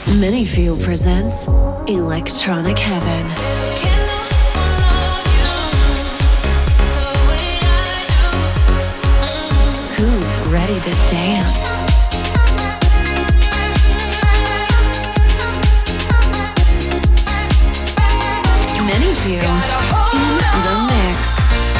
Minifield presents Electronic Heaven. Who's ready to dance? Minifield in the mix.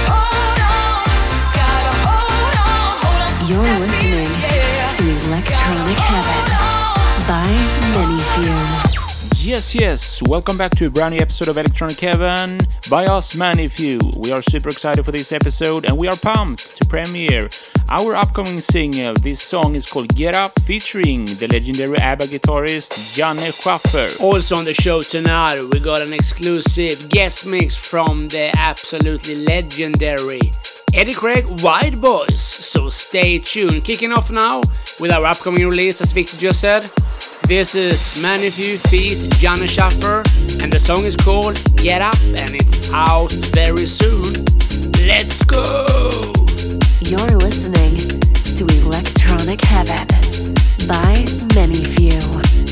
You're listening to Electronic Heaven by Minifield. Yes, welcome back to a brand new episode of Electronic Heaven by us, Manyfew. We are super excited for this episode and we are pumped to premiere our upcoming single. This song is called Get Up, featuring the legendary ABBA guitarist Janne Schaffer. Also on the show tonight, we got an exclusive guest mix from the absolutely legendary Eddie Craig White Boys. So stay tuned. Kicking off now with our upcoming release, as Victor just said. This is Manyfew feat. Janne Schaffer, and the song is called Get Up, and it's out very soon. Let's go! You're listening to Electronic Heaven by Manyfew.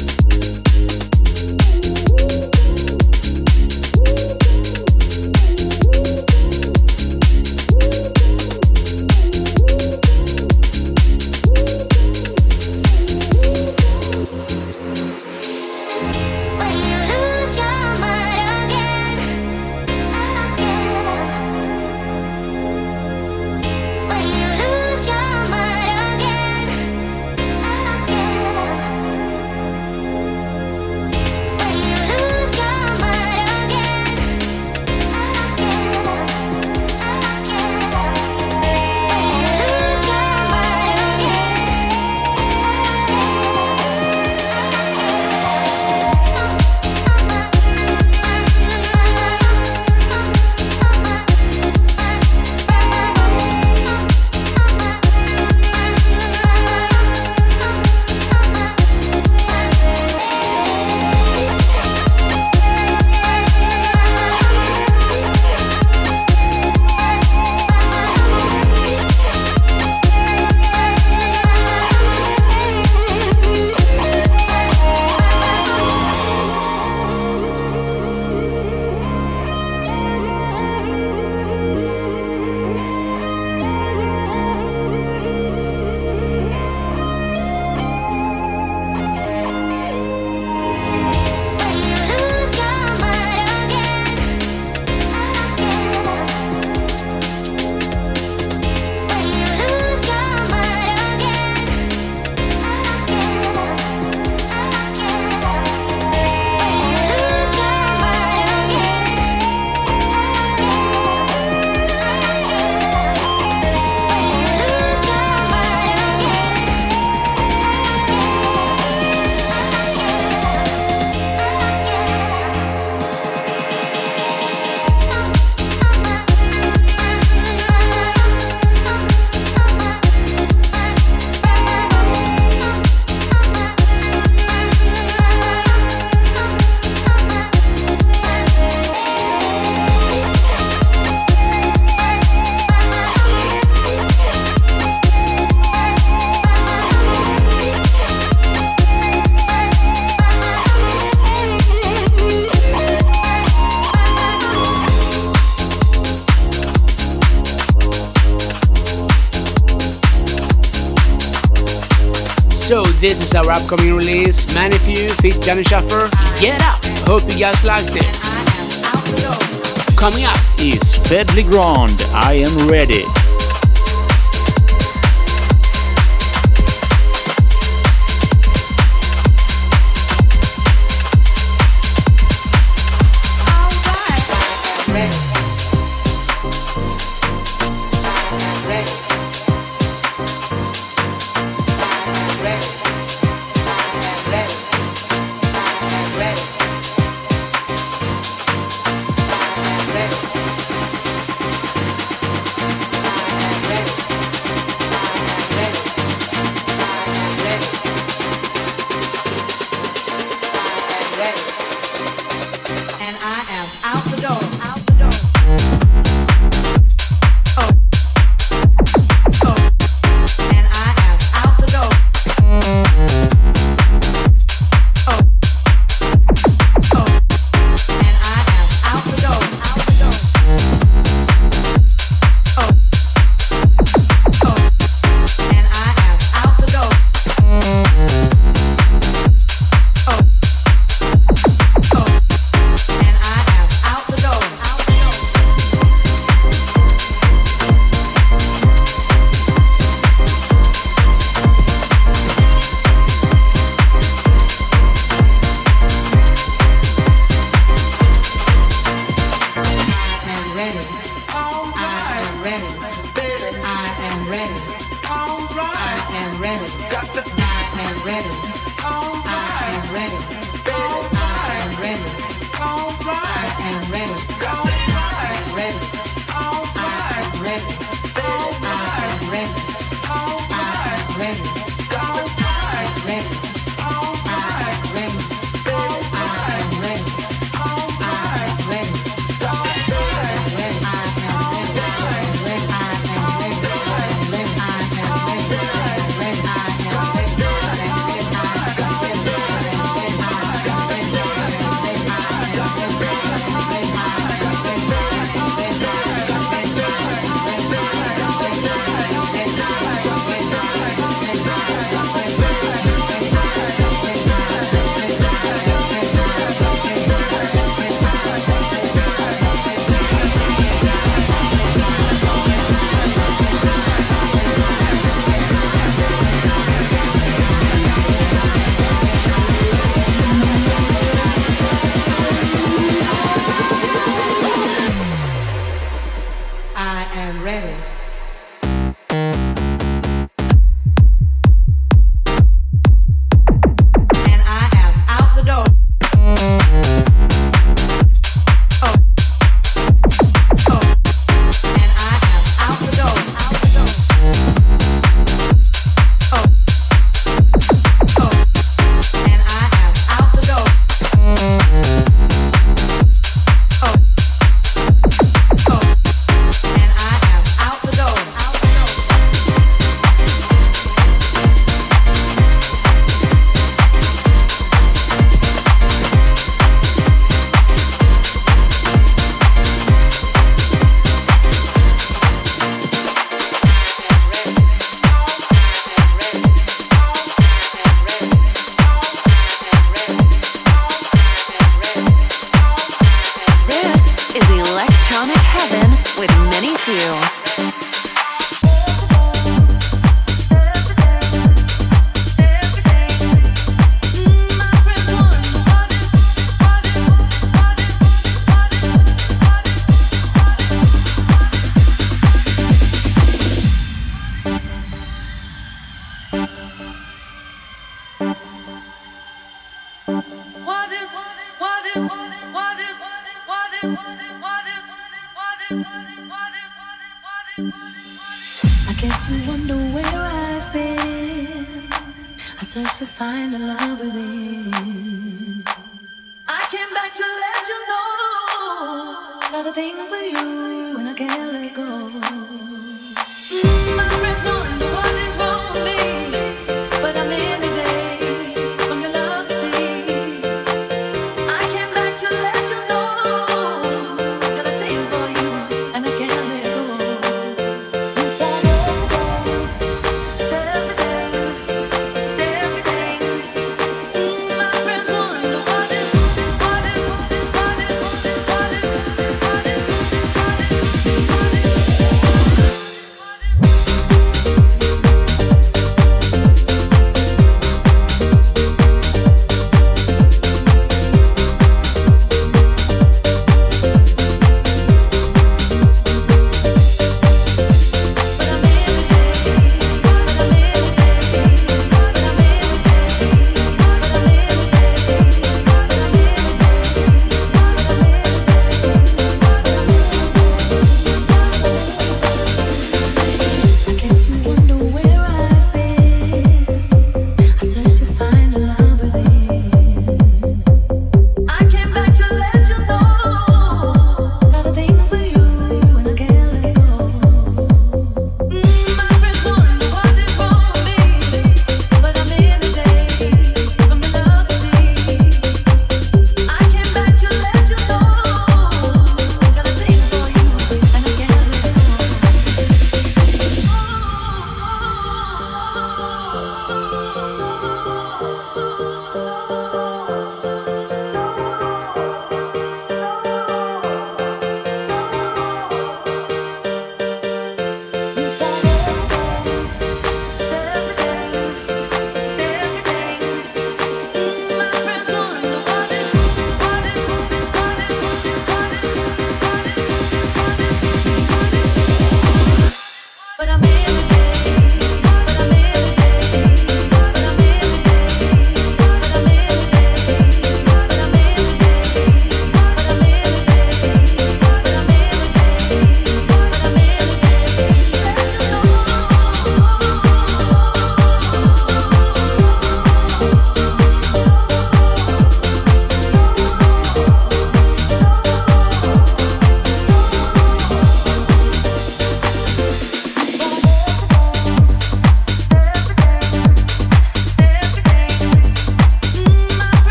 So this is our upcoming release, Manyfew feat. Janne Schaffer, Get Up. Hope you guys liked it. Coming up is Fedley Grand, I Am Ready.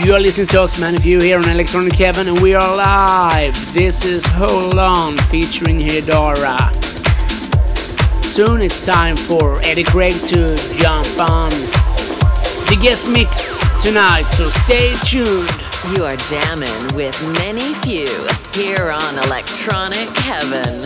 You are listening to us, many of you here on Electronic Heaven, and we are live. This is Hold On featuring Hedora. Soon it's time for Eddie Craig to jump on the guest mix tonight, so stay tuned. You are jamming with Many Few here on Electronic Heaven.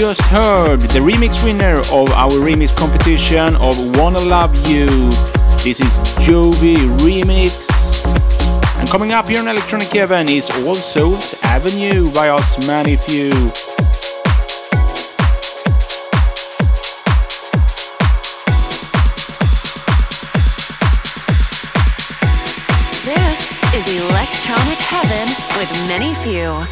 just heard the remix winner of our remix competition of Wanna Love You. This is Jovi Remix. And coming up here on Electronic Heaven is All Souls Avenue by us, Many Few. This is Electronic Heaven with Many Few.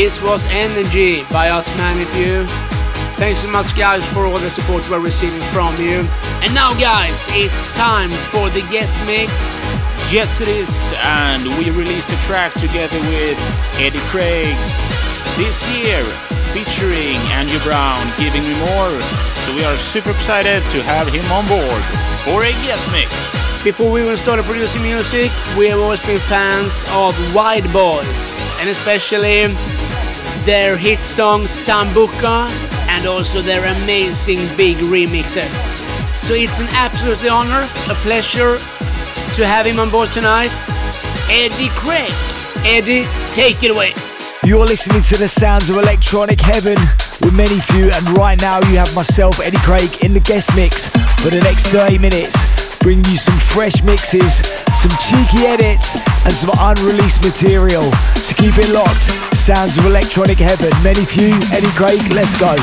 This was Energy by us, Many Few. Thanks so much, guys, for all the support we're receiving from you. And now, guys, it's time for the guest mix. Yes, it is, and we released a track together with Eddie Craig this year, featuring Andrew Brown, Giving Me More. So we are super excited to have him on board for a guest mix. Before we even started producing music, we have always been fans of White Boys, and especially their hit song Sambuca, and also their amazing big remixes. So it's an absolute honor, a pleasure to have him on board tonight, Eddie Craig. Eddie, take it away. You're listening to the sounds of Electronic Heaven with Many Few, and right now you have myself, Eddie Craig, in the guest mix for the next 30 minutes. Bringing you some fresh mixes, some cheeky edits, and some unreleased material. So keep it locked. Sounds of Electronic Heaven. Many Few, Eddie Craig, let's go.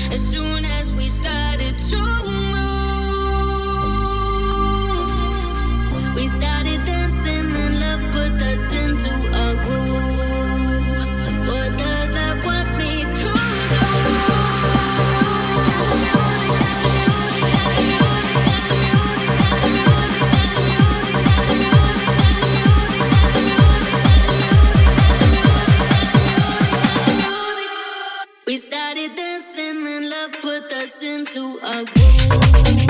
As soon as we started to move, we started dancing and love put us into a groove. What does love want me to do? We started dancing and love put us into a groove.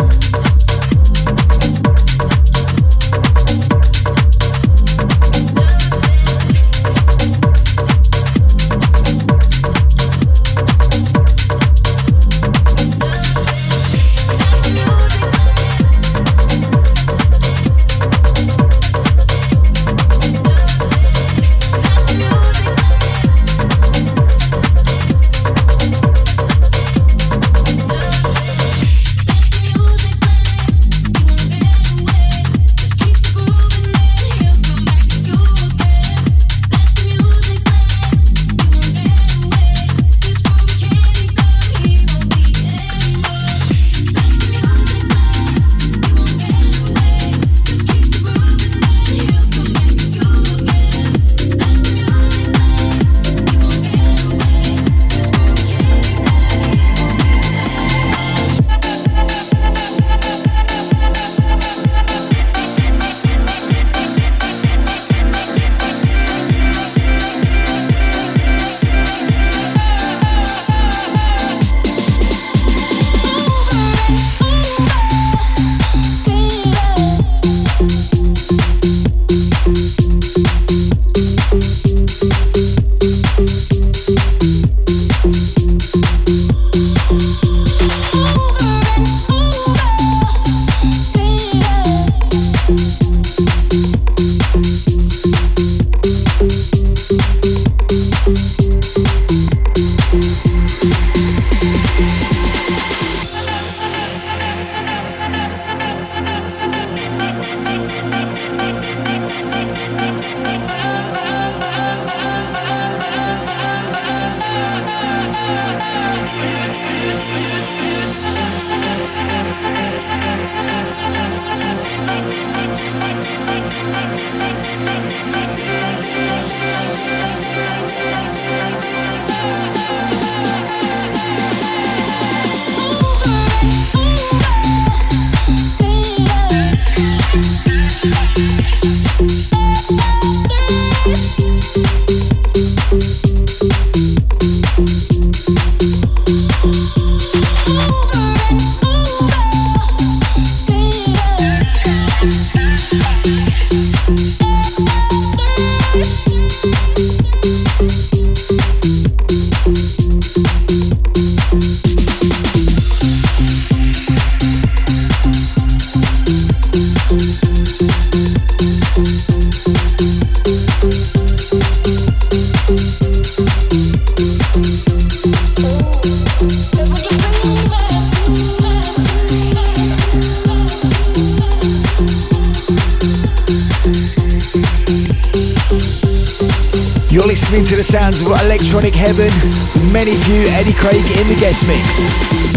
You're listening to the sounds of Electronic Heaven with Many Few, Eddie Craig in the guest mix.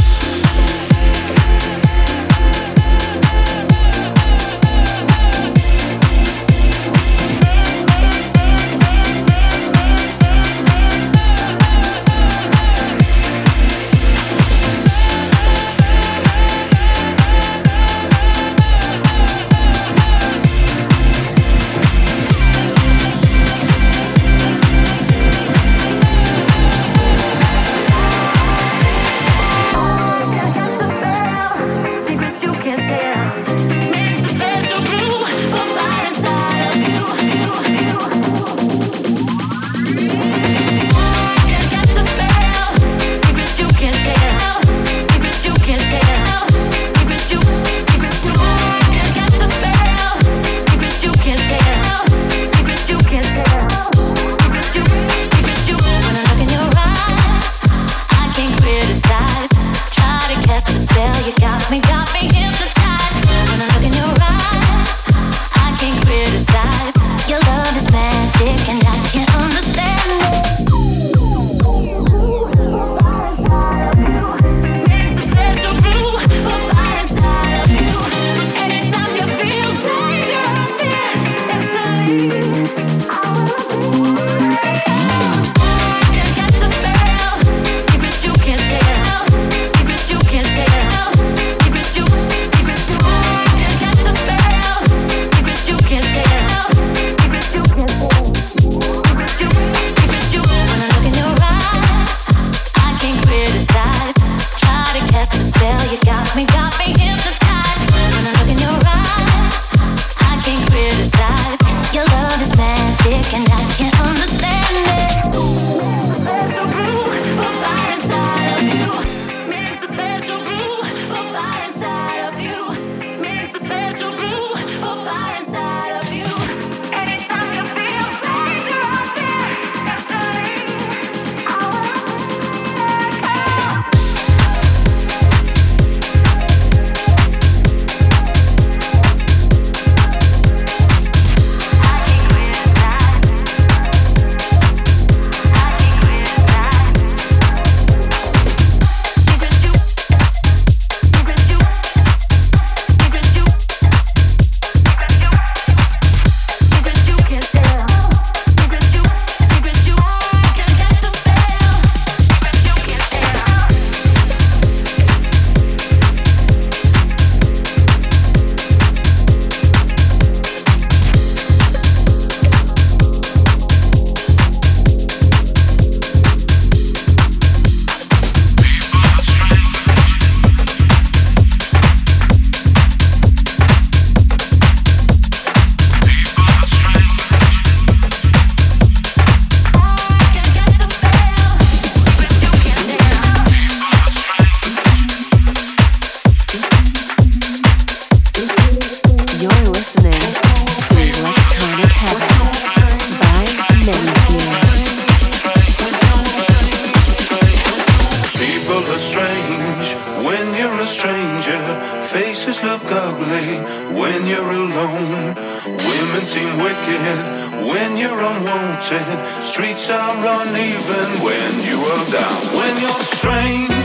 Streets are uneven when you are down. When you're strange,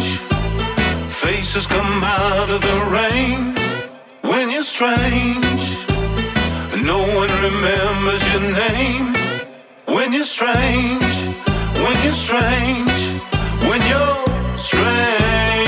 faces come out of the rain. When you're strange, no one remembers your name. When you're strange, when you're strange, when you're strange.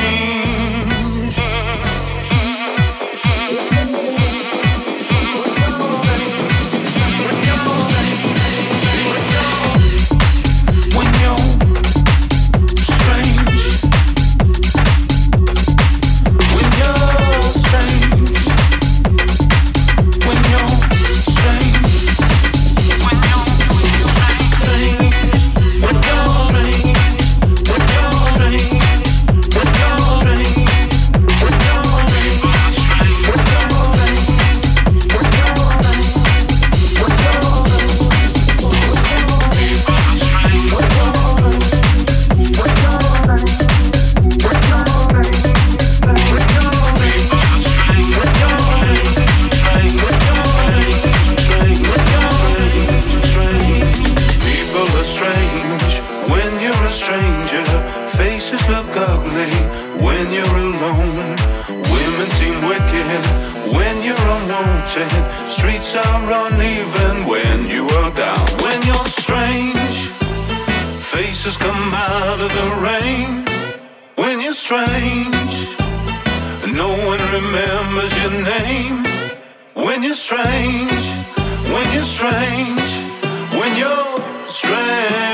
Streets are uneven when you are down. When you're strange, faces come out of the rain. When you're strange, no one remembers your name. When you're strange, when you're strange, when you're strange.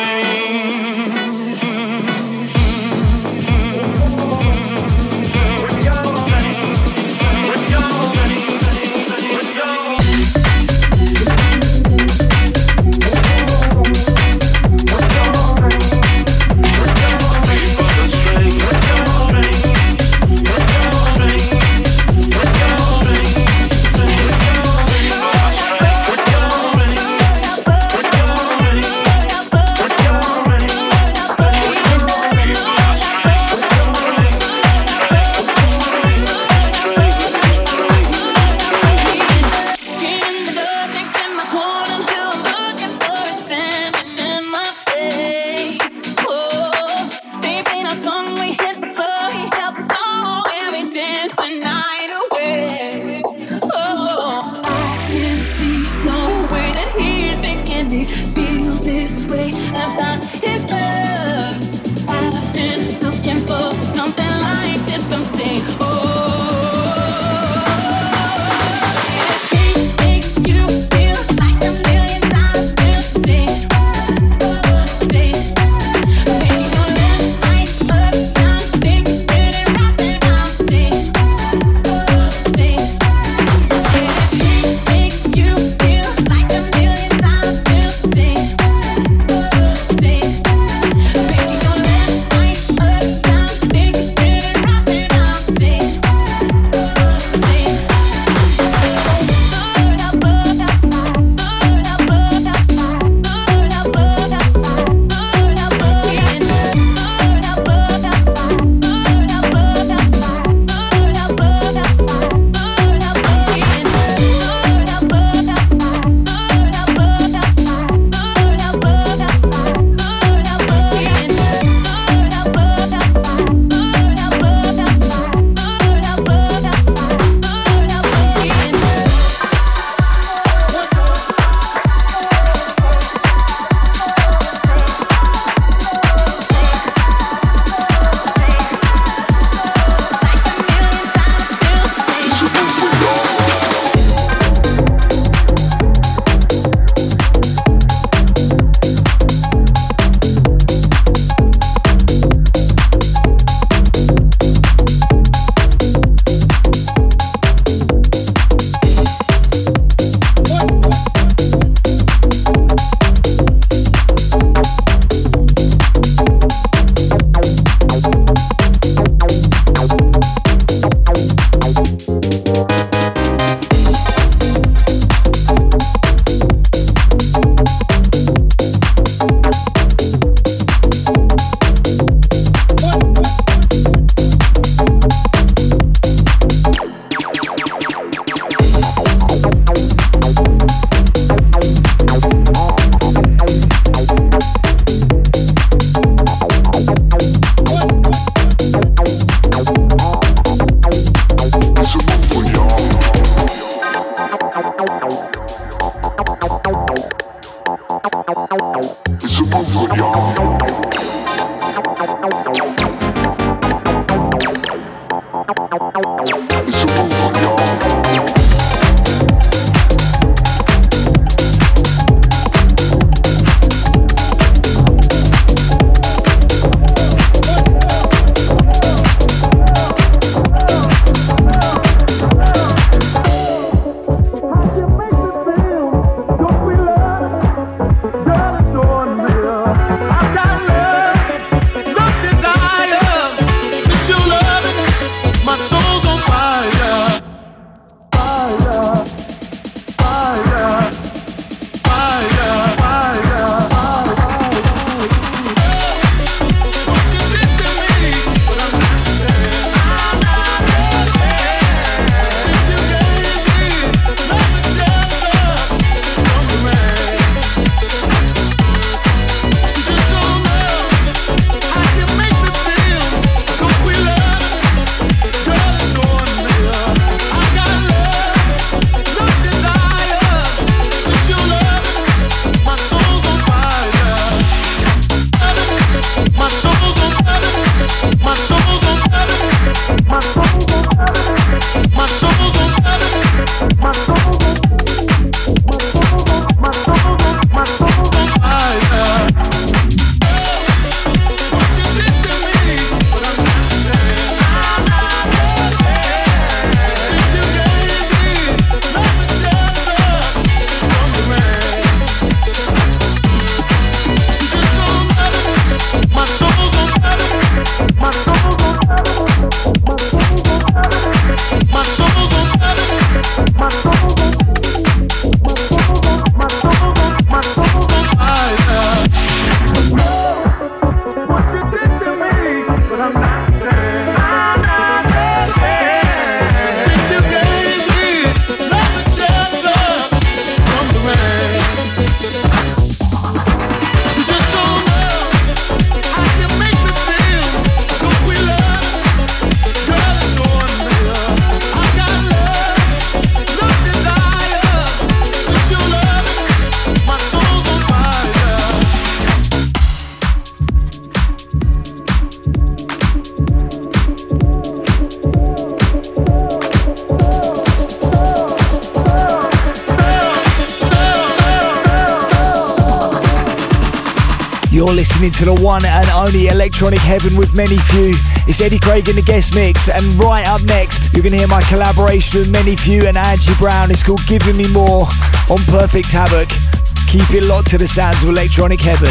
You're listening to the one and only Electronic Heaven with Many Few. It's Eddie Craig in the guest mix, and right up next, you're going to hear my collaboration with Many Few and Angie Brown. It's called Giving Me More on Perfect Havoc. Keep it locked to the sounds of Electronic Heaven.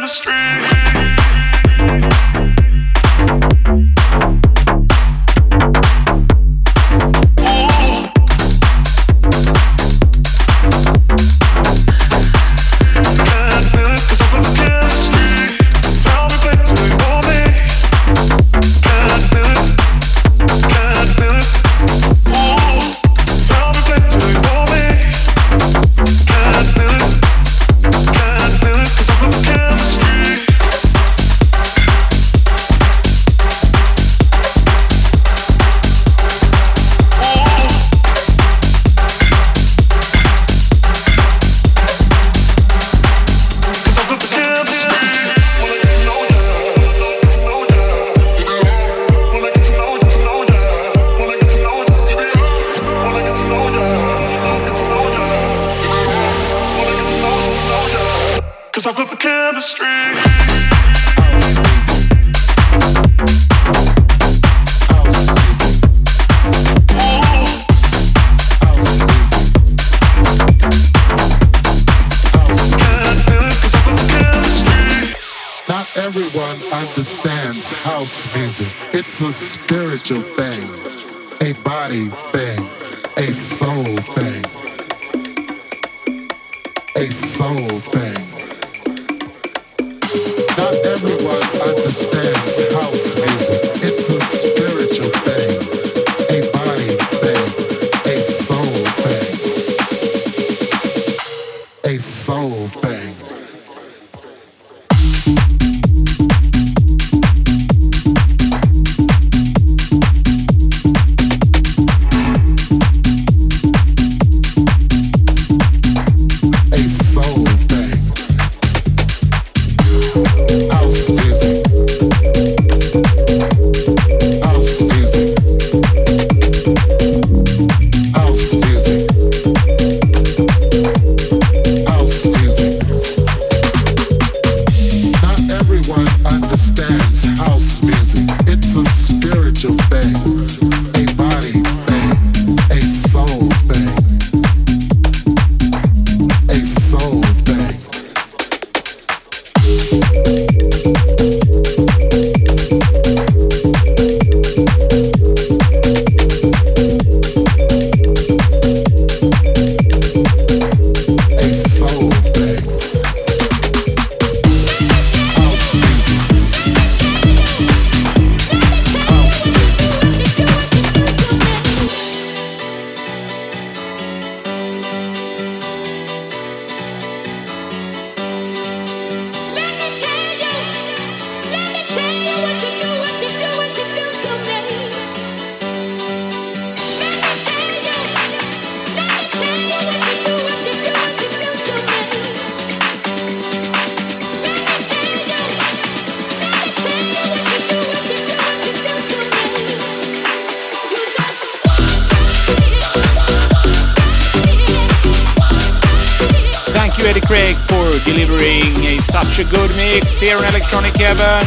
Eddie Craig for delivering such a good mix here in Electronic Heaven.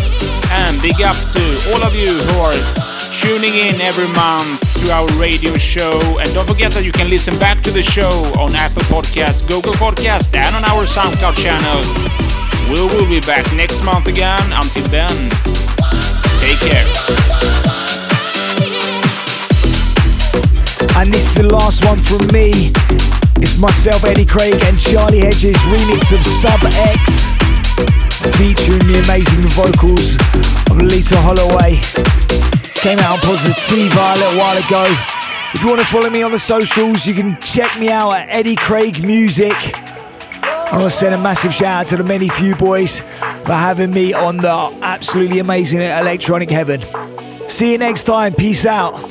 And big up to all of you who are tuning in every month to our radio show. And don't forget that you can listen back to the show on Apple Podcasts, Google Podcasts, and on our SoundCloud channel. We will be back next month again. Until then, take care. And this is the last one from me. It's myself, Eddie Craig, and Charlie Hedges' remix of Sub X, featuring the amazing vocals of Lisa Holloway. It came out on Positiva a little while ago. If you want to follow me on the socials, you can check me out at Eddie Craig Music. I want to send a massive shout out to the Many Few boys for having me on the absolutely amazing Electronic Heaven. See you next time. Peace out.